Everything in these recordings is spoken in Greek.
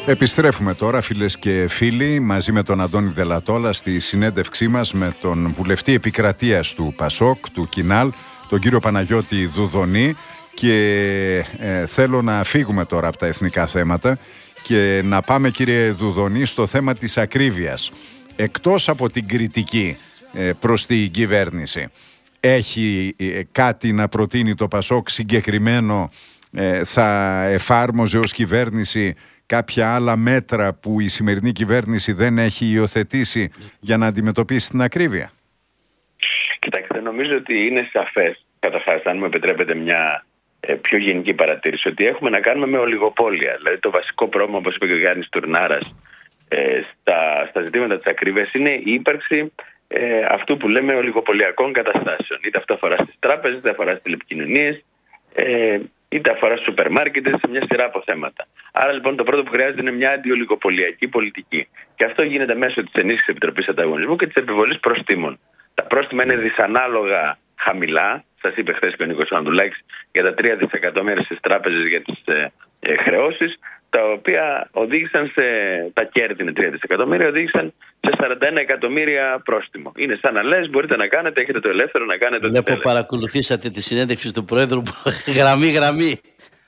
Επιστρέφουμε τώρα, φίλες και φίλοι, μαζί με τον Αντώνη Δελατόλα στη συνέντευξή μας με τον βουλευτή επικρατείας του ΠΑΣΟΚ, του Κινάλ, τον κύριο Παναγιώτη Δουδονή, και θέλω να φύγουμε τώρα από τα εθνικά θέματα και να πάμε, κύριε Δουδονή, στο θέμα της ακρίβειας. Εκτός από την κριτική προς την κυβέρνηση, έχει κάτι να προτείνει το ΠΑΣΟΚ συγκεκριμένο? Θα εφάρμοζε ως κυβέρνηση κάποια άλλα μέτρα που η σημερινή κυβέρνηση δεν έχει υιοθετήσει για να αντιμετωπίσει την ακρίβεια? Κοιτάξτε, νομίζω ότι είναι σαφές, καταρχάς, αν μου επιτρέπετε μια πιο γενική παρατήρηση, ότι έχουμε να κάνουμε με ολιγοπόλια. Δηλαδή, το βασικό πρόβλημα, όπως είπε και ο Γιάννης Τουρνάρας, στα ζητήματα της ακρίβειας είναι η ύπαρξη αυτού που λέμε ολιγοπολιακών καταστάσεων. Είτε αυτό αφορά στις τράπεζες, είτε αφορά στις τηλεπικοινωνίες, είτε αφορά στους σούπερ μάρκετ, σε μια σειρά από θέματα. Άρα λοιπόν το πρώτο που χρειάζεται είναι μια αντιολιγοπολιακή πολιτική. Και αυτό γίνεται μέσω της ενίσχυσης Επιτροπής Ανταγωνισμού και της επιβολής προστίμων. Τα πρόστιμα είναι δυσανάλογα χαμηλά. Σας είπε χθες και ο Νίκος Ανδουλάκης για τα 3 δισεκατομμύρια στις τράπεζες για τις χρεώσεις, τα οποία οδήγησαν τα κέρδη είναι 3 δισεκατομμύρια, οδήγησαν σε 41 εκατομμύρια πρόστιμο. Είναι σαν να λες, μπορείτε να κάνετε, έχετε το ελεύθερο να κάνετε ό,τι θέλετε. Βλέπω παρακολουθήσατε τη συνέντευξη του Πρόεδρου, γραμμή.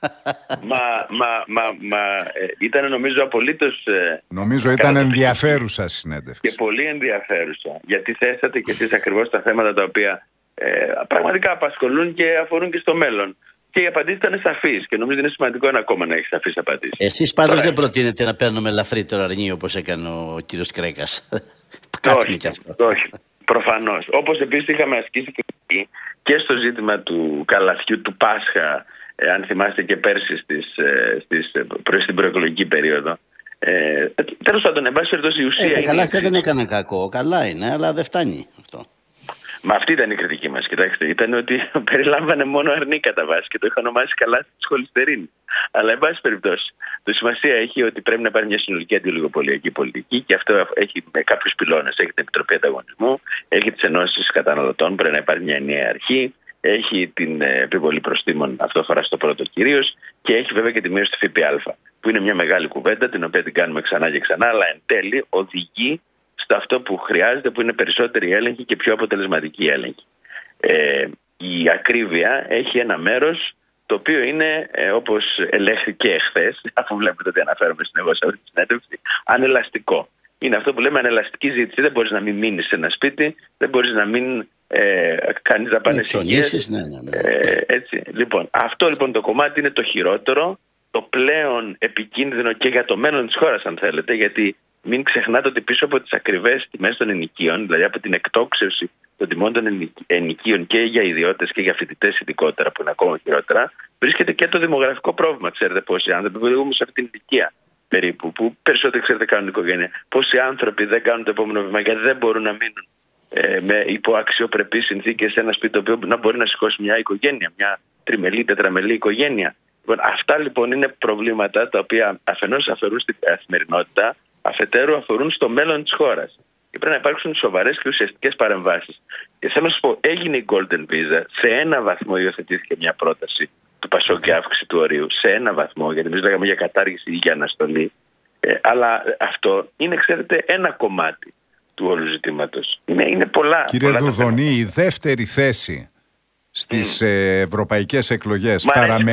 Ήταν νομίζω απολύτως... Νομίζω ήταν ενδιαφέρουσα συνέντευξη. Και πολύ ενδιαφέρουσα, γιατί θέσατε και εσείς ακριβώς τα θέματα τα οποία πραγματικά απασχολούν και αφορούν και στο μέλλον. Και οι απαντήσεις ήταν σαφείς και νομίζω είναι σημαντικό ένα ακόμα να έχει σαφείς απαντήσεις. Εσείς πάντως δεν προτείνετε να παίρνουμε ελαφρύ το αρνί όπως έκανε ο κύριος Κρέκας? Όχι, προφανώς. Όπως επίσης είχαμε ασκήσει και στο ζήτημα του καλαθιού του Πάσχα, αν θυμάστε, και πέρσι στην προεκλογική περίοδο. Τέλος πάντων, εν πάση περιπτώσει, η ουσία. Τα καλάθια δεν έκαναν κακό. Καλά είναι, αλλά δεν φτάνει αυτό. Μα αυτή ήταν η κριτική μας. Κοιτάξτε, ήταν ότι περιλάμβανε μόνο αρνί κατά βάση και το είχα ονομάσει καλάθι της χολυστερίνης. Αλλά, εν πάση περιπτώσει, το σημασία έχει ότι πρέπει να υπάρχει μια συνολική αντιολιγοπολιακή πολιτική και αυτό έχει με κάποιους πυλώνες. Έχει την Επιτροπή Ανταγωνισμού, έχει τις ενώσεις καταναλωτών, πρέπει να υπάρχει μια ενιαία αρχή, έχει την επιβολή προστίμων, αυτό αφορά στο πρώτο κυρίως, και έχει βέβαια και τη μείωση του ΦΠΑ, που είναι μια μεγάλη κουβέντα, την οποία την κάνουμε ξανά και ξανά, αλλά εν τέλει οδηγεί στο αυτό που χρειάζεται, που είναι περισσότερη έλεγχη και πιο αποτελεσματική έλεγχη. Η ακρίβεια έχει ένα μέρος το οποίο είναι, όπως ελέγχθηκε χθες, αφού βλέπετε ότι αναφέρομαι συνεχώς σε αυτή τη συνέντευξη, ανελαστικό. Είναι αυτό που λέμε ανελαστική ζήτηση. Δεν μπορείς να μην μείνεις σε ένα σπίτι, δεν μπορείς να μην κάνεις δαπάνες υγείας. Έτσι. Λοιπόν, αυτό λοιπόν το κομμάτι είναι το χειρότερο, το πλέον επικίνδυνο και για το μέλλον της χώρας, αν θέλετε, γιατί μην ξεχνάτε ότι πίσω από τις ακριβές τιμές των ενοικίων, δηλαδή από την εκτόξευση των τιμών των ενοικίων και για ιδιώτες και για φοιτητές ειδικότερα, που είναι ακόμα χειρότερα, βρίσκεται και το δημογραφικό πρόβλημα. Ξέρετε πόσοι άνθρωποι που οδηγούμε σε αυτήν την ηλικία περίπου, που περισσότεροι ξέρετε κάνουν οικογένεια, πόσοι άνθρωποι δεν κάνουν το επόμενο βήμα γιατί δεν μπορούν να μείνουν με υποαξιοπρεπείς συνθήκες σε ένα σπίτι το οποίο να μπορεί να σηκώσει μια οικογένεια, μια τριμελή, τετραμελή οικογένεια. Λοιπόν, αυτά λοιπόν είναι προβλήματα τα οποία αφενός αφορούν στην καθημερινότητα, αφετέρου αφορούν στο μέλλον της χώρας. Και πρέπει να υπάρξουν σοβαρές και ουσιαστικές παρεμβάσεις. Και θέλω να σας πω, έγινε η Golden Visa, σε ένα βαθμό υιοθετήθηκε μια πρόταση του ΠΑΣΟΚ για αύξηση του ορίου, σε ένα βαθμό, γιατί εμείς λέγαμε για κατάργηση ή για αναστολή. Αλλά αυτό είναι, ξέρετε, ένα κομμάτι του όλου ζητήματος. Είναι πολλά. Κύριε Δουδονή, η δεύτερη θέση στις ευρωπαϊκές εκλογές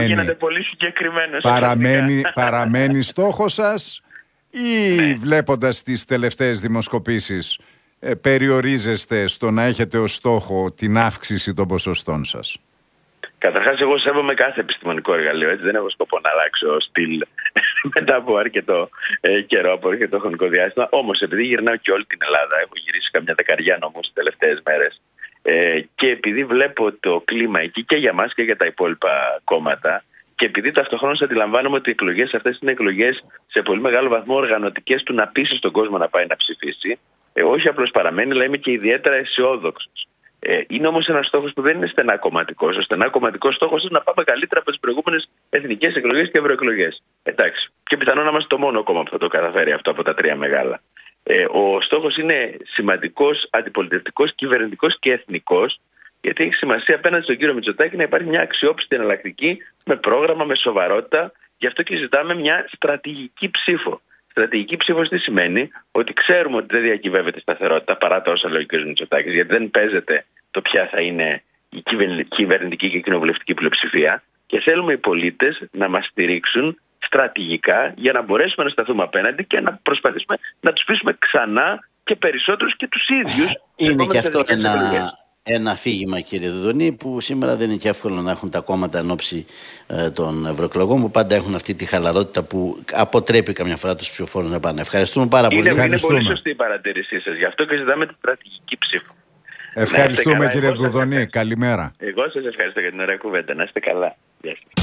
παραμένει στόχος σας, ή βλέποντας τις τελευταίες δημοσκοπήσεις περιορίζεστε στο να έχετε ως στόχο την αύξηση των ποσοστών σας? Καταρχάς, εγώ σέβομαι κάθε επιστημονικό εργαλείο. Έτσι, δεν έχω σκοπό να αλλάξω στυλ μετά από αρκετό καιρό, από αρκετό χρονικό διάστημα. Όμως, επειδή γυρνάω και όλη την Ελλάδα, έχω γυρίσει καμιά δεκαριά νομούς τις τελευταίες μέρες, και επειδή βλέπω το κλίμα εκεί και για μας και για τα υπόλοιπα κόμματα, και επειδή ταυτοχρόνως αντιλαμβάνομαι ότι οι εκλογές αυτές είναι εκλογές σε πολύ μεγάλο βαθμό οργανωτικές του να πείσει τον κόσμο να πάει να ψηφίσει, όχι απλώς παραμένει, αλλά είμαι και ιδιαίτερα αισιόδοξος. Είναι όμως ένας στόχος που δεν είναι στενά κομματικός. Ο στενά κομματικός στόχος είναι να πάμε καλύτερα από τις προηγούμενες εθνικές εκλογές και ευρωεκλογές. Εντάξει. Και πιθανόν να είμαστε το μόνο κόμμα που θα το καταφέρει αυτό από τα τρία μεγάλα. Ο στόχος είναι σημαντικός, αντιπολιτευτικός, κυβερνητικός και εθνικός, γιατί έχει σημασία απέναντι στον κύριο Μητσοτάκη να υπάρχει μια αξιόπιστη εναλλακτική με πρόγραμμα, με σοβαρότητα. Γι' αυτό και ζητάμε μια στρατηγική ψήφο. Στρατηγική ψήφος τι σημαίνει? Ότι ξέρουμε ότι δεν διακυβεύεται σταθερότητα παρά τα όσα λέει ο κ. Μητσοτάκης, γιατί δεν παίζεται το ποια θα είναι η κυβερνητική και κοινοβουλευτική πλειοψηφία, και θέλουμε οι πολίτες να μας στηρίξουν στρατηγικά για να μπορέσουμε να σταθούμε απέναντι και να προσπαθήσουμε να τους πείσουμε ξανά και περισσότερους και τους ίδιους. Είναι και αυτό ένα αφήγημα, κύριε Δουδονή, που σήμερα δεν είναι και εύκολο να έχουν τα κόμματα εν ώψη των ευρωεκλογών, που πάντα έχουν αυτή τη χαλαρότητα που αποτρέπει καμιά φορά τους ψηφοφόρους να πάνε. Ευχαριστούμε πάρα πολύ. Είναι πολύ σωστή η παρατήρησή σας. Γι' αυτό και ζητάμε την στρατηγική ψήφο. Ευχαριστούμε, κύριε Δουδονή. Καλημέρα. Εγώ σας ευχαριστώ για την ωραία κουβέντα. Να είστε καλά. Γεια σας.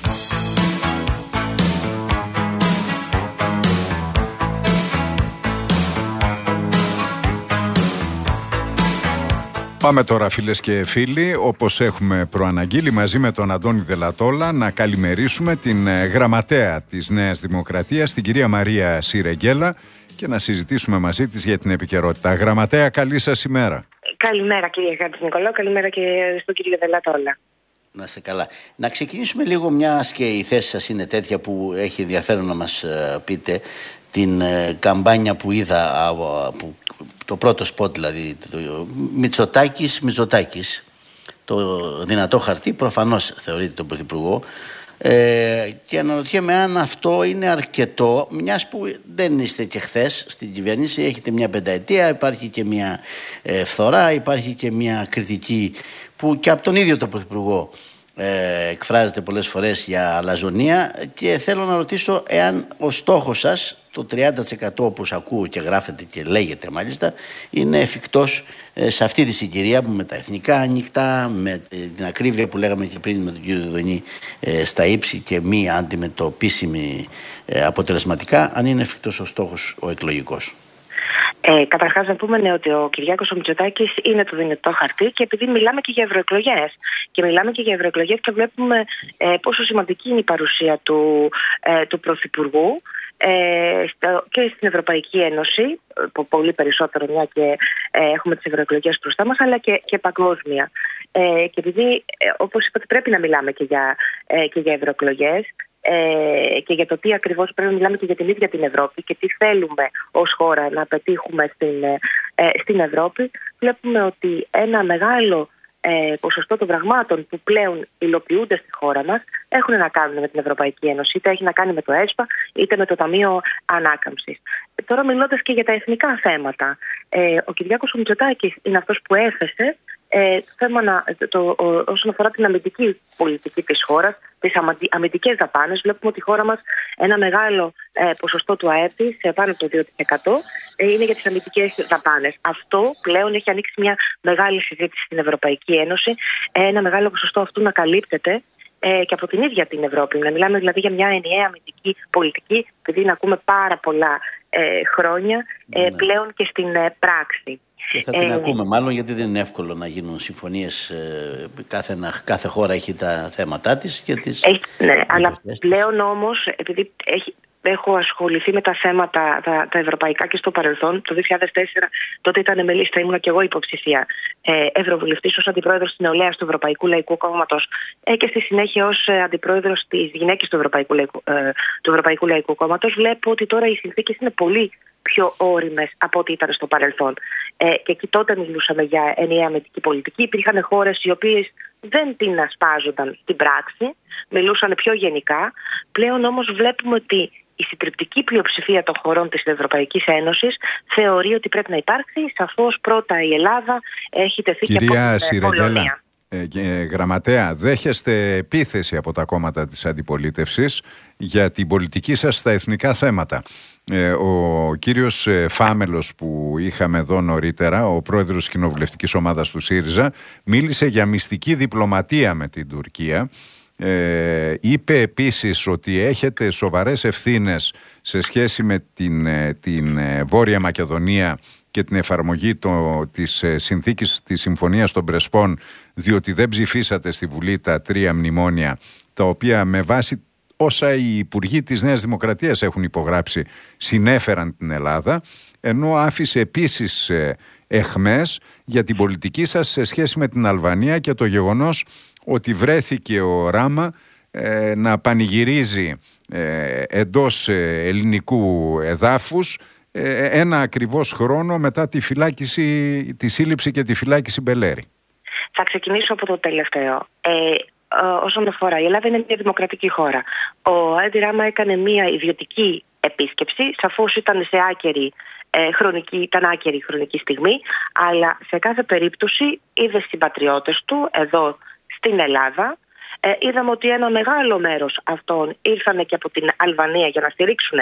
Πάμε τώρα, φίλες και φίλοι, όπως έχουμε προαναγγείλει, μαζί με τον Αντώνη Δελατόλα, να καλημερίσουμε την γραμματέα της Νέας Δημοκρατίας, την κυρία Μαρία Σιρεγγέλα, και να συζητήσουμε μαζί της για την επικαιρότητα. Γραμματέα, καλή σας ημέρα. Καλημέρα, κύριε Χατζηνικολάου, καλημέρα και στον κύριο Δελατόλα. Να είστε καλά. Να ξεκινήσουμε λίγο, μιας και η θέση σας είναι τέτοια που έχει ενδιαφέρον να μας πείτε, την καμπάνια που είδα, το πρώτο σποτ δηλαδή, το Μητσοτάκης, το δυνατό χαρτί, προφανώς θεωρείται τον Πρωθυπουργό, και αναρωτιέμαι αν αυτό είναι αρκετό, μιας που δεν είστε και χθες στην κυβέρνηση, έχετε μια πενταετία, υπάρχει και μια φθορά, υπάρχει και μια κριτική που και από τον ίδιο τον Πρωθυπουργό εκφράζεται πολλές φορές για αλαζονία, και θέλω να ρωτήσω εάν ο στόχος σας, το 30% όπως ακούω και γράφετε και λέγεται μάλιστα, είναι εφικτός σε αυτή τη συγκυρία που με τα εθνικά ανοιχτά, με την ακρίβεια που λέγαμε και πριν με τον κύριο Δουδονή, στα ύψη και μη αντιμετωπίσιμη αποτελεσματικά, αν είναι εφικτός ο στόχος ο εκλογικός. Καταρχάς να πούμε ότι ο Κυριάκος ο Μητσοτάκης είναι το δυνατό χαρτί, και επειδή μιλάμε και για ευρωεκλογές και βλέπουμε πόσο σημαντική είναι η παρουσία του Πρωθυπουργού και στην Ευρωπαϊκή Ένωση, πολύ περισσότερο μια και έχουμε τις ευρωεκλογές μπροστά μας, αλλά και παγκόσμια. Και επειδή, όπως είπατε, πρέπει να μιλάμε και για ευρωεκλογές, και για το τι ακριβώς πρέπει να μιλάμε και για την ίδια την Ευρώπη και τι θέλουμε ως χώρα να πετύχουμε στην Ευρώπη, βλέπουμε ότι ένα μεγάλο ποσοστό των πραγμάτων που πλέον υλοποιούνται στη χώρα μας έχουν να κάνουν με την Ευρωπαϊκή Ένωση, είτε έχει να κάνει με το ΕΣΠΑ είτε με το Ταμείο Ανάκαμψης. Τώρα, μιλώντας και για τα εθνικά θέματα, ο Κυριάκος ο Μητσοτάκης είναι αυτός που έθεσε όσον αφορά την αμυντική πολιτική της χώρας, τις αμυντικές δαπάνες. Βλέπουμε ότι η χώρα μας ένα μεγάλο ποσοστό του ΑΕΠ, σε πάνω από το 2%, είναι για τις αμυντικές δαπάνες. Αυτό πλέον έχει ανοίξει μια μεγάλη συζήτηση στην Ευρωπαϊκή Ένωση, ένα μεγάλο ποσοστό αυτού να καλύπτεται και από την ίδια την Ευρώπη. Να μιλάμε δηλαδή για μια ενιαία αμυντική πολιτική, επειδή να ακούμε πάρα πολλά χρόνια πλέον και στην πράξη. Και θα την ακούμε μάλλον, γιατί δεν είναι εύκολο να γίνουν συμφωνίες. Κάθε χώρα έχει τα θέματά της και τις... Ναι, αλλά πλέον όμως, επειδή έχω ασχοληθεί με τα θέματα τα ευρωπαϊκά και στο παρελθόν, το 2004 τότε ήταν με λίστα, ήμουνα και εγώ υποψηφία ευρωβουλευτής ως αντιπρόεδρος της νεολαίας του Ευρωπαϊκού Λαϊκού Κόμματος και στη συνέχεια ως αντιπρόεδρος της γυναίκης του Ευρωπαϊκού Λαϊκού Κόμματος. Βλέπω ότι τώρα οι συνθήκες είναι πολύ πιο όριμες από ό,τι ήταν στο παρελθόν. Και εκεί τότε μιλούσαμε για ενιαία αμυντική πολιτική. Υπήρχαν χώρες οι οποίες δεν την ασπάζονταν στην πράξη, μιλούσαν πιο γενικά. Πλέον όμως βλέπουμε ότι η συντριπτική πλειοψηφία των χωρών της Ευρωπαϊκής Ένωσης θεωρεί ότι πρέπει να υπάρξει. Σαφώς πρώτα η Ελλάδα έχει τεθεί και από την Πολωνία. Γραμματέα, δέχεστε επίθεση από τα κόμματα της αντιπολίτευσης για την πολιτική σας στα εθνικά θέματα. Ο κύριος Φάμελος που είχαμε εδώ νωρίτερα, ο πρόεδρος της κοινοβουλευτικής ομάδας του ΣΥΡΙΖΑ, μίλησε για μυστική διπλωματία με την Τουρκία. Είπε επίσης ότι έχετε σοβαρές ευθύνες σε σχέση με την Βόρεια Μακεδονία και την εφαρμογή της συνθήκης της Συμφωνίας των Πρεσπών, διότι δεν ψηφίσατε στη Βουλή τα 3 μνημόνια, τα οποία με βάση όσα οι υπουργοί της Νέας Δημοκρατίας έχουν υπογράψει συνέφεραν την Ελλάδα, ενώ άφησε επίσης εχμές για την πολιτική σας σε σχέση με την Αλβανία και το γεγονός ότι βρέθηκε ο Ράμα να πανηγυρίζει εντός ελληνικού εδάφους ένα ακριβώς χρόνο μετά τη σύλληψη και τη φυλάκιση Μπελέρη. Θα ξεκινήσω από το τελευταίο. Όσον αφορά, η Ελλάδα είναι μια δημοκρατική χώρα. Ο Έντι Ράμα έκανε μια ιδιωτική επίσκεψη, σαφώς ήταν σε άκερη χρονική στιγμή, αλλά σε κάθε περίπτωση είδε συμπατριώτες του εδώ στην Ελλάδα. Είδαμε ότι ένα μεγάλο μέρος αυτών ήρθαν και από την Αλβανία για να στηρίξουν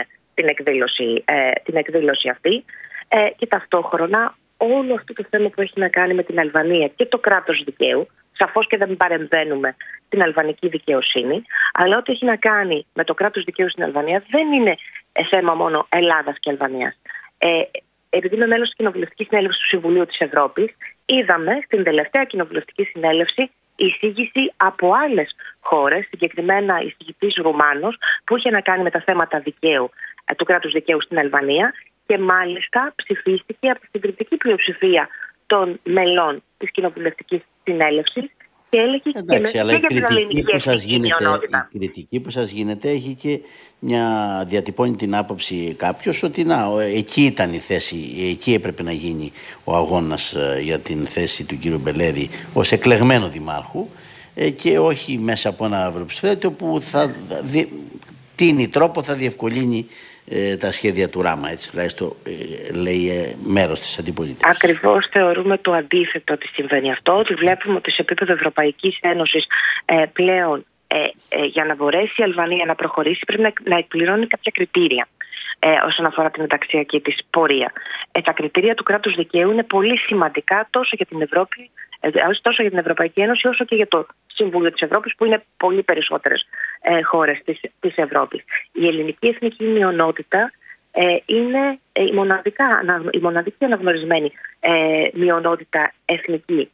την εκδήλωση αυτή, και ταυτόχρονα όλο αυτό το θέμα που έχει να κάνει με την Αλβανία και το κράτος δικαίου, σαφώς και δεν παρεμβαίνουμε στην αλβανική δικαιοσύνη, αλλά ό,τι έχει να κάνει με το κράτος δικαίου στην Αλβανία δεν είναι θέμα μόνο Ελλάδας και Αλβανίας. Επειδή είμαι μέλος της Κοινοβουλευτικής Συνέλευσης του Συμβουλίου της Ευρώπης, είδαμε στην τελευταία Κοινοβουλευτική Συνέλευση εισήγηση από άλλες χώρες, συγκεκριμένα εισηγητής Ρουμάνος, που είχε να κάνει με τα θέματα δικαίου, του κράτους δικαίου στην Αλβανία, και μάλιστα ψηφίστηκε από τη συντριπτική πλειοψηφία των μελών της Κοινοβουλευτικής Συνέλευσης και έλεγε εντάξει, και για την ελληνική μειονότητα. Η κριτική που σας γίνεται έχει και διατυπώνει την άποψη κάποιος ότι εκεί ήταν η θέση, εκεί έπρεπε να γίνει ο αγώνας για την θέση του κύριου Μπελέρη ως εκλεγμένο δημάρχου, και όχι μέσα από ένα ευρωψηφοδέλτιο που θα τίνει τρόπο, θα διευκολύνει τα σχέδια του Ράμα, έτσι τουλάχιστον λέει μέρος της αντιπολίτευσης. Ακριβώς θεωρούμε το αντίθετο ότι συμβαίνει αυτό, ότι βλέπουμε ότι σε επίπεδο Ευρωπαϊκής Ένωσης πλέον για να μπορέσει η Αλβανία να προχωρήσει πρέπει να εκπληρώνει κάποια κριτήρια όσον αφορά την ενταξιακή της πορεία. Τα κριτήρια του κράτους δικαίου είναι πολύ σημαντικά τόσο για την Ευρώπη, τόσο για την Ευρωπαϊκή Ένωση όσο και για το Συμβούλιο της Ευρώπης, που είναι πολύ περισσότερες χώρες της Ευρώπης. Η ελληνική εθνική μειονότητα είναι η μοναδική αναγνωρισμένη μειονότητα εθνική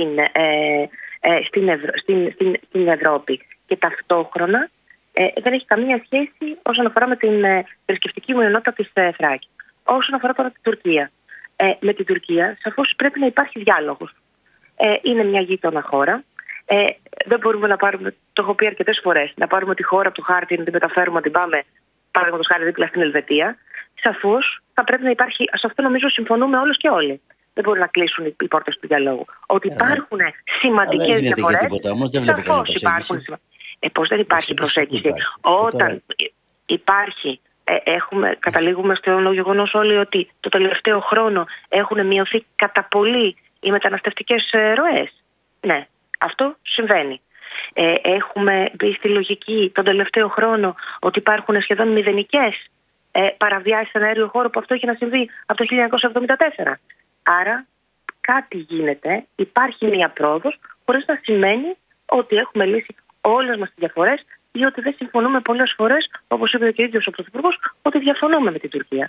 στην Ευρώπη, και ταυτόχρονα δεν έχει καμία σχέση όσον αφορά με την θρησκευτική μειονότητα της Θράκης. Όσον αφορά τώρα την Τουρκία, με την Τουρκία σαφώς πρέπει να υπάρχει διάλογος. Είναι μια γείτονα χώρα. Δεν μπορούμε να πάρουμε, το έχω πει αρκετές φορές, να πάρουμε τη χώρα από το χάρτη, να την μεταφέρουμε, να την πάμε, παραδείγματος χάρη, δίπλα στην Ελβετία. Σαφώς θα πρέπει να υπάρχει, σε αυτό νομίζω συμφωνούμε όλες και όλοι. Δεν μπορούν να κλείσουν οι πόρτες του διαλόγου. Ότι υπάρχουν σημαντικές διαφορές. Σαφώς υπάρχουν. Πώς δεν υπάρχει προσέγγιση? Όταν υπάρχει, καταλήγουμε στο γεγονός όλοι ότι το τελευταίο χρόνο έχουν μειωθεί κατά πολύ οι μεταναστευτικές ροές. Ναι, αυτό συμβαίνει. Έχουμε μπει στη λογική τον τελευταίο χρόνο ότι υπάρχουν σχεδόν μηδενικές παραβιάσεις στον αέριο χώρο, που αυτό είχε να συμβεί από το 1974. Άρα κάτι γίνεται, υπάρχει μια πρόοδος, χωρίς να σημαίνει ότι έχουμε λύσει όλες μας τις διαφορές ή ότι δεν συμφωνούμε πολλές φορές, όπως είπε και ο ίδιος ο Πρωθυπουργός, ότι διαφωνούμε με την Τουρκία.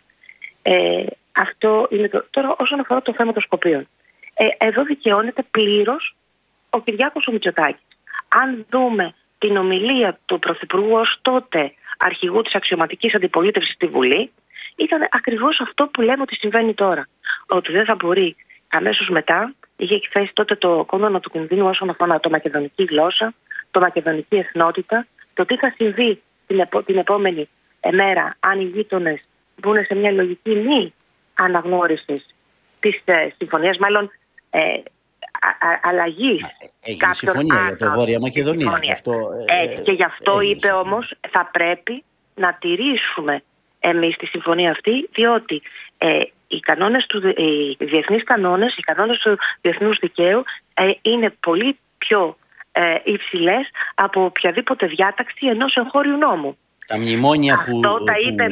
Αυτό είναι τώρα όσον αφορά το θέμα των Σκοπίων. Εδώ δικαιώνεται πλήρως ο Κυριάκος ο Μητσοτάκης. Αν δούμε την ομιλία του Πρωθυπουργού ως τότε αρχηγού της αξιωματικής αντιπολίτευσης στη Βουλή, ήταν ακριβώς αυτό που λέμε ότι συμβαίνει τώρα. Ότι δεν θα μπορεί αμέσως μετά, είχε εκθέσει τότε το κόδωνα του κινδύνου όσον αφορά το μακεδονική γλώσσα, το μακεδονική εθνότητα, το τι θα συμβεί την επόμενη μέρα αν οι γείτονες μπουν σε μια λογική μη αναγνώρισης της συμφωνίας, μάλλον αλλαγής. Έγινε συμφωνία για το Βόρεια Μακεδονία. Και γι' αυτό είπε όμως θα πρέπει να τηρήσουμε εμείς τη συμφωνία αυτή, διότι οι διεθνείς κανόνες, οι κανόνες του διεθνούς δικαίου είναι πολύ πιο υψηλές από οποιαδήποτε διάταξη ενός εγχώριου νόμου. Τα μνημόνια αυτό τα είπε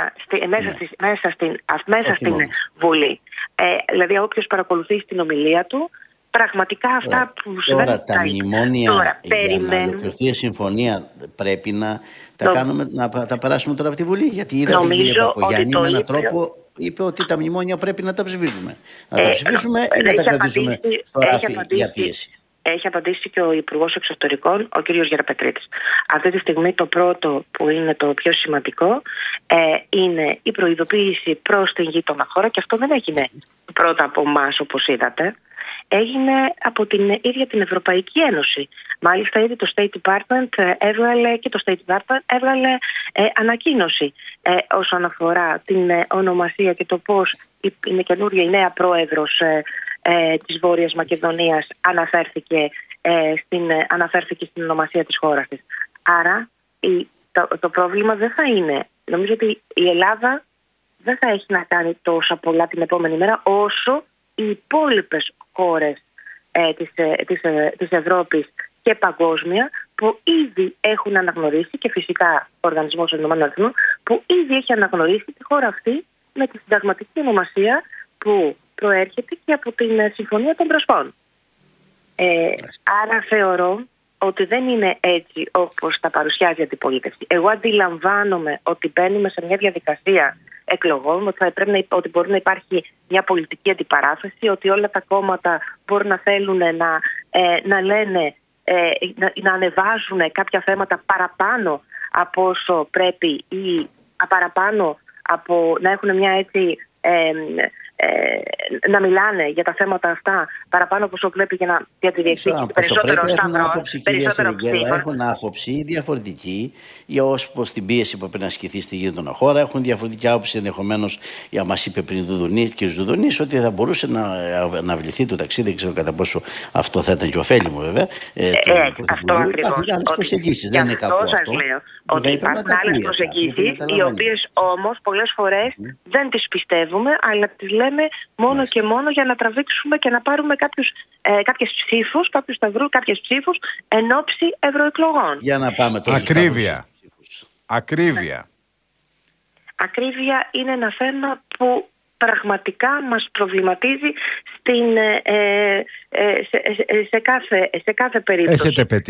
μέσα στην Βουλή. Δηλαδή όποιος παρακολουθεί την ομιλία του, πραγματικά αυτά που συμβαίνουν. Τώρα τα μνημόνια για να ολοκληρωθεί η συμφωνία πρέπει να τα κάνουμε, να τα περάσουμε τώρα από τη Βουλή. Γιατί είδα την κυρία Παπογιάννη με έναν τρόπο είπε ότι τα μνημόνια πρέπει να τα ψηφίσουμε. Να τα ψηφίσουμε ή να τα κρατήσουμε στο ράφι για πίεση. Έχει απαντήσει και ο Υπουργός Εξωτερικών, ο κ. Γεραπετρίτης. Αυτή τη στιγμή το πρώτο που είναι το πιο σημαντικό είναι η προειδοποίηση προς την γείτονα χώρα, και αυτό δεν έγινε πρώτα από εμάς όπως είδατε. έγινε από την ίδια την Ευρωπαϊκή Ένωση. Μάλιστα ήδη το State Department έβγαλε ανακοίνωση όσον αφορά την ονομασία και το πώς είναι καινούργια η νέα πρόεδρος της Βόρειας Μακεδονίας αναφέρθηκε στην ονομασία της χώρας της. Άρα το πρόβλημα δεν θα είναι, νομίζω ότι η Ελλάδα δεν θα έχει να κάνει τόσα πολλά την επόμενη μέρα όσο οι υπόλοιπες χώρες της Ευρώπης και παγκόσμια που ήδη έχουν αναγνωρίσει, και φυσικά ο Οργανισμός των Ηνωμένων Εθνών που ήδη έχει αναγνωρίσει τη χώρα αυτή με τη συνταγματική ονομασία που προέρχεται και από την Συμφωνία των Πρεσπών. Άρα θεωρώ ότι δεν είναι έτσι όπως τα παρουσιάζει η αντιπολίτευση. Εγώ αντιλαμβάνομαι ότι μπαίνουμε σε μια διαδικασία εκλογών, ότι μπορεί να υπάρχει μια πολιτική αντιπαράθεση, ότι όλα τα κόμματα μπορούν να θέλουν να λένε, να ανεβάζουν κάποια θέματα παραπάνω από όσο πρέπει ή παραπάνω από να έχουν μια έτσι... να μιλάνε για τα θέματα αυτά παραπάνω από όσο βλέπει για να διεκδικήσει περισσότερο έχουν άποψη διαφορετική για ως προς την πίεση που πρέπει να ασκηθεί στη γείτονα χώρα. Έχουν διαφορετική άποψη ενδεχομένως, για μας είπε πριν κ. Δουδουνής, ότι θα μπορούσε να βληθεί το ταξίδι. Δεν ξέρω κατά πόσο αυτό θα ήταν και ωφέλιμο, βέβαια. Αυτό ακριβώς. Υπάρχουν άλλες προσεγγίσεις. Δεν είναι κακό αυτό. Λέω ότι υπάρχουν άλλες προσεγγίσεις, οι οποίες όμως πολλές φορές δεν τις πιστεύουμε, αλλά τις λέμε μόνο και μόνο για να τραβήξουμε και να πάρουμε κάποιες ψήφους εν ώψη ευρωεκλογών. Για να πάμε τώρα. Ακρίβεια είναι ένα θέμα που πραγματικά μας προβληματίζει σε κάθε περίπτωση.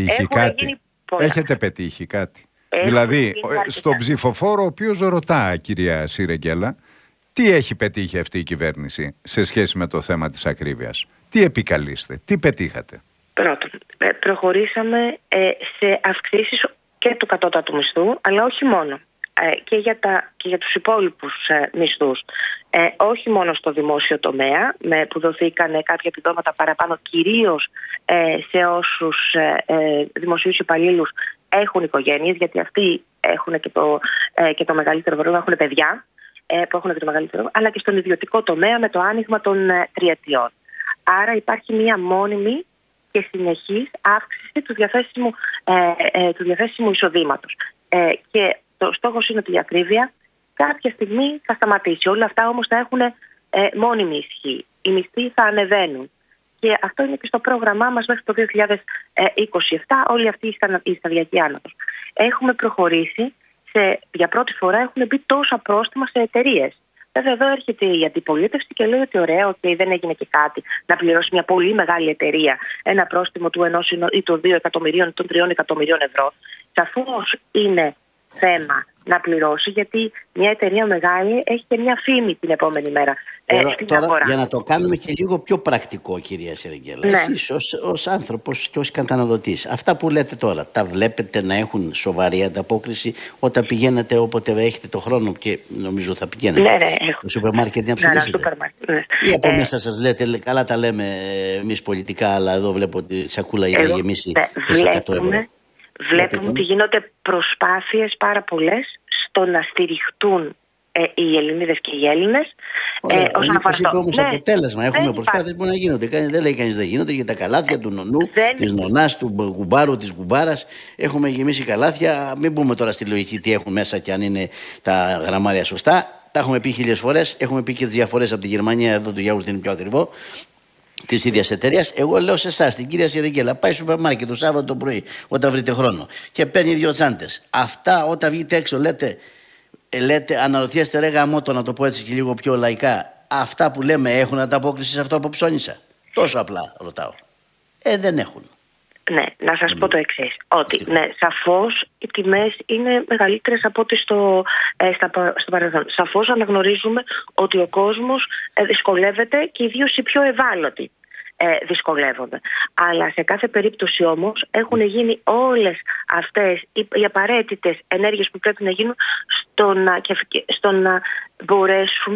Έχετε πετύχει κάτι. Δηλαδή, στον ψηφοφόρο, ο οποίος ρωτά, κυρία Σιρεγγέλα, τι έχει πετύχει αυτή η κυβέρνηση σε σχέση με το θέμα της ακρίβειας? Τι επικαλείστε, τι πετύχατε? Πρώτον, προχωρήσαμε σε αυξήσεις και του κατώτατου μισθού, αλλά όχι μόνο. Και για τους υπόλοιπους μισθούς. Όχι μόνο στο δημόσιο τομέα, που δοθήκαν κάποια επιδόματα παραπάνω, κυρίως σε όσους δημοσίους υπαλλήλους έχουν οικογένειες, γιατί αυτοί έχουν και το μεγαλύτερο πρόβλημα, έχουν παιδιά που έχουν και το μεγαλύτερο, αλλά και στον ιδιωτικό τομέα με το άνοιγμα των τριετιών. Άρα υπάρχει μία μόνιμη και συνεχής αύξηση του διαθέσιμου εισοδήματος. Και το στόχος είναι ότι η ακρίβεια κάποια στιγμή θα σταματήσει. Όλα αυτά όμως θα έχουν μόνιμη ισχύ. Οι μισθοί θα ανεβαίνουν. Και αυτό είναι και στο πρόγραμμά μας μέχρι το 2027, όλη αυτή η σταδιακή άνοδος. Έχουμε προχωρήσει, για πρώτη φορά έχουν μπει τόσα πρόστιμα σε εταιρείες. Βέβαια, εδώ έρχεται η αντιπολίτευση και λέει ότι ωραία, δεν έγινε και κάτι να πληρώσει μια πολύ μεγάλη εταιρεία ένα πρόστιμο του 1 ή των 2 εκατομμυρίων ή των 3 εκατομμυρίων ευρώ. Σαφώς είναι θέμα να πληρώσει, γιατί μια εταιρεία μεγάλη έχει και μια φήμη την επόμενη μέρα. Τώρα, για να το κάνουμε και λίγο πιο πρακτικό, κυρία Σιρεγγέλα, εσείς ως άνθρωπος και ως καταναλωτής, αυτά που λέτε τώρα, τα βλέπετε να έχουν σοβαρή ανταπόκριση όταν πηγαίνετε, όποτε έχετε το χρόνο, και νομίζω θα πηγαίνετε στο σούπερ μάρκετ να ψηφίσετε? Ή από μέσα σας λέτε, καλά τα λέμε εμείς πολιτικά, αλλά εδώ βλέπω ότι η σακούλα είναι γεμίσει σε 100 ευρώ. Βλέπουμε ότι γίνονται προσπάθειες πάρα πολλές στο να στηριχτούν οι Ελληνίδες και οι Έλληνες. Όσον αφορά αυτό. Όμως αποτέλεσμα έχουμε προσπάθειες που να γίνονται. Δεν λέει κανείς δεν γίνονται, για τα καλάθια του νονού, της νονάς, του κουμπάρου, της κουμπάρας. Έχουμε γεμίσει καλάθια. Μην πούμε τώρα στη λογική τι έχουν μέσα και αν είναι τα γραμμάρια σωστά. Τα έχουμε πει 1000 φορές. Έχουμε πει και τις διαφορές από τη Γερμανία. Εδώ το γιαούρτι είναι πιο ακριβό. Τη ίδια εταιρεία. Εγώ λέω σε εσάς, την κυρία Σιρεγγέλα, πάει στο σούπερ μάρκετ το Σάββατο το πρωί, όταν βρείτε χρόνο, και παίρνει 2 τσάντες. Αυτά όταν βγείτε έξω, λέτε, αναρωτιέστε, ρε γαμώτο, να το πω έτσι και λίγο πιο λαϊκά, αυτά που λέμε έχουν ανταπόκριση σε αυτό που ψώνισα? Τόσο απλά ρωτάω. Δεν έχουν. Ναι, να σας πω το εξής. Ότι σαφώς οι τιμές είναι μεγαλύτερες από ό,τι στο παρελθόν. Σαφώς αναγνωρίζουμε ότι ο κόσμος δυσκολεύεται και ιδίως οι πιο ευάλωτοι δυσκολεύονται. Αλλά σε κάθε περίπτωση όμως έχουν γίνει όλες αυτές οι απαραίτητες ενέργειες που πρέπει να γίνουν στο να μπορέσουμε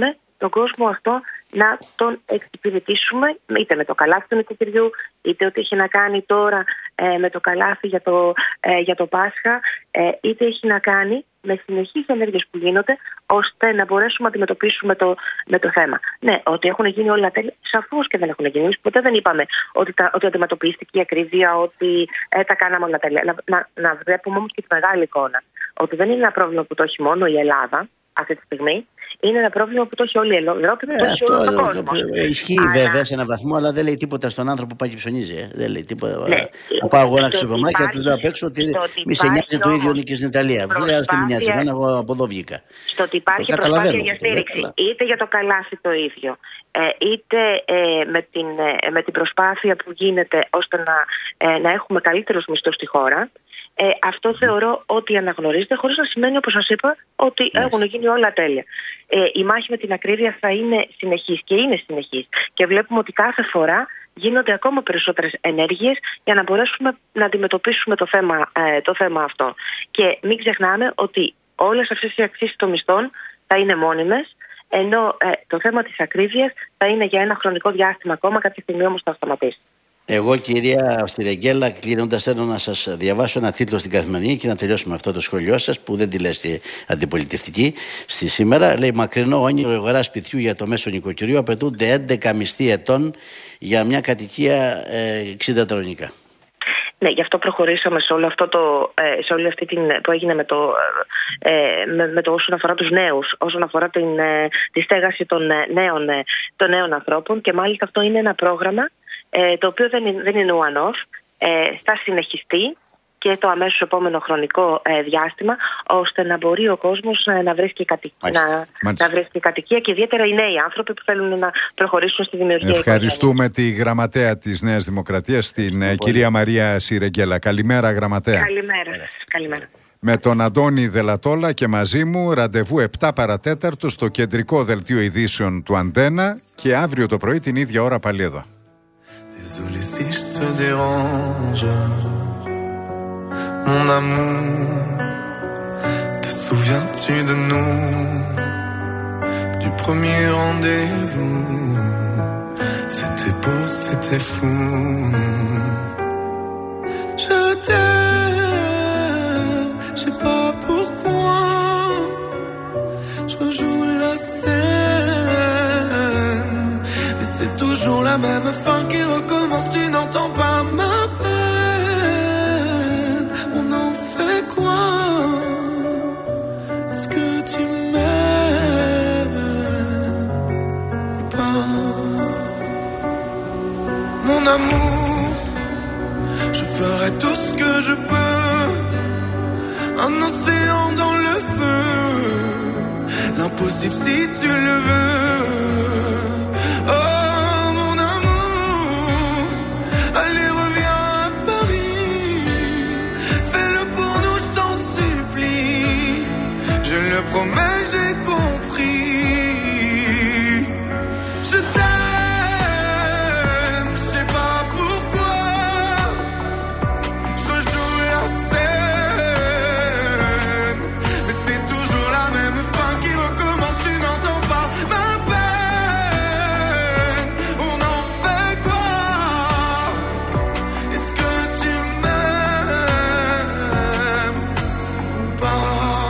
τον κόσμο αυτό να τον εξυπηρετήσουμε, είτε με το καλάθι του νοικοκυριού, είτε ό,τι έχει να κάνει τώρα με το καλάθι για το Πάσχα, είτε έχει να κάνει με συνεχείς ενέργειες που γίνονται, ώστε να μπορέσουμε να αντιμετωπίσουμε με το θέμα. Ναι, ότι έχουν γίνει όλα τέλεια, σαφώς και δεν έχουν γίνει. Εμείς ποτέ δεν είπαμε ότι αντιμετωπίστηκε η ακρίβεια, ότι τα κάναμε όλα τέλεια. Να βλέπουμε όμως και τη μεγάλη εικόνα. Ότι δεν είναι ένα πρόβλημα που το έχει μόνο η Ελλάδα αυτή τη στιγμή. Είναι ένα πρόβλημα που το έχει όλη η Ευρώπη, που το έχει όλο ο κόσμος. Ισχύει βέβαια σε έναν βαθμό, αλλά δεν λέει τίποτα στον άνθρωπο που πάει και ψωνίζει. Δεν λέει τίποτα. Ναι. Να πάω εγώ ένα ξεπομάκι και του λέω απ' έξω ότι μη σε νοιάζει το ίδιο και στην Ιταλία. Μου λέει, τι με νοιάζει, εγώ από εδώ βγήκα. Στο ότι υπάρχει προσπάθεια για στήριξη, είτε για το καλάθι το ίδιο, είτε με την προσπάθεια που γίνεται ώστε να έχουμε καλύτερους μισθούς στη χώρα. Αυτό θεωρώ ότι αναγνωρίζεται, χωρίς να σημαίνει, όπως σας είπα, ότι έχουν γίνει όλα τέλεια. Η μάχη με την ακρίβεια θα είναι συνεχής και είναι συνεχής. Και βλέπουμε ότι κάθε φορά γίνονται ακόμα περισσότερες ενέργειες για να μπορέσουμε να αντιμετωπίσουμε το θέμα αυτό. Και μην ξεχνάμε ότι όλες αυτές οι αυξήσεις των μισθών θα είναι μόνιμες, ενώ το θέμα της ακρίβειας θα είναι για ένα χρονικό διάστημα ακόμα, κάποια στιγμή όμως θα σταματήσει. Εγώ, κυρία Σιρεγγέλα, κλείνοντας, θέλω να σας διαβάσω ένα τίτλο στην Καθημερινή και να τελειώσουμε αυτό το σχόλιο σας, που δεν τη λες και αντιπολιτευτική στη σήμερα. Λέει: μακρινό όνειρο αγορά σπιτιού για το μέσο νοικοκυριό, απαιτούνται 11 μισθοί ετών για μια κατοικία 60 τετραγωνικά. Ναι, γι' αυτό προχωρήσαμε σε όλη αυτή την που έγινε με το όσον αφορά τους νέους, όσον αφορά τη στέγαση των νέων ανθρώπων, και μάλιστα αυτό είναι ένα πρόγραμμα το οποίο δεν είναι one-off, θα συνεχιστεί και το αμέσως επόμενο χρονικό διάστημα, ώστε να μπορεί ο κόσμος να βρίσκει κατοικία και ιδιαίτερα οι νέοι άνθρωποι που θέλουν να προχωρήσουν στη δημιουργία. Ευχαριστούμε τη γραμματέα της Νέας Δημοκρατίας, την κυρία Μαρία Σιρεγγέλα. Καλημέρα, γραμματέα. Καλημέρα. Με τον Αντώνη Δελατόλα και μαζί μου ραντεβού 7 παρατέταρτο στο κεντρικό δελτίο ειδήσεων του Αντένα, και αύριο το πρωί την ίδια ώρα πάλι εδώ. Désolé si je te dérange, mon amour. Te souviens-tu de nous, du premier rendez-vous? C'était beau, c'était fou. Je t'aime, je sais pas pourquoi. Je rejoue la scène, mais c'est toujours la même fin qui recommence. Tu n'entends pas ma peine. On en fait quoi? Est-ce que tu m'aimes ou pas? Mon amour, je ferai tout ce que je peux. Un océan dans le feu, l'impossible si tu le veux. Oh mon amour, allez reviens à Paris, fais-le pour nous, je t'en supplie. Je le promets, j'ai compris. Je t'aime, je sais pas pourquoi. Je rejoue la scène, mais c'est toujours la même fin qui recommence. Tu n'entends pas ma peine. On en fait quoi? Est-ce que tu m'aimes ou pas?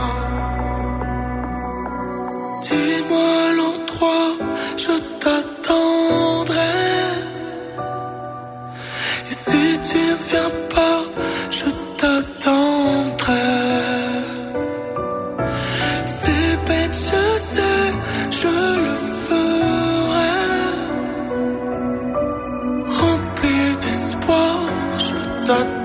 Dis-moi l'endroit, je t'attendrai. Et si tu ne viens pas, je t'attendrai. C'est bête, je sais, je le ferai. Rempli d'espoir, je t'attendrai.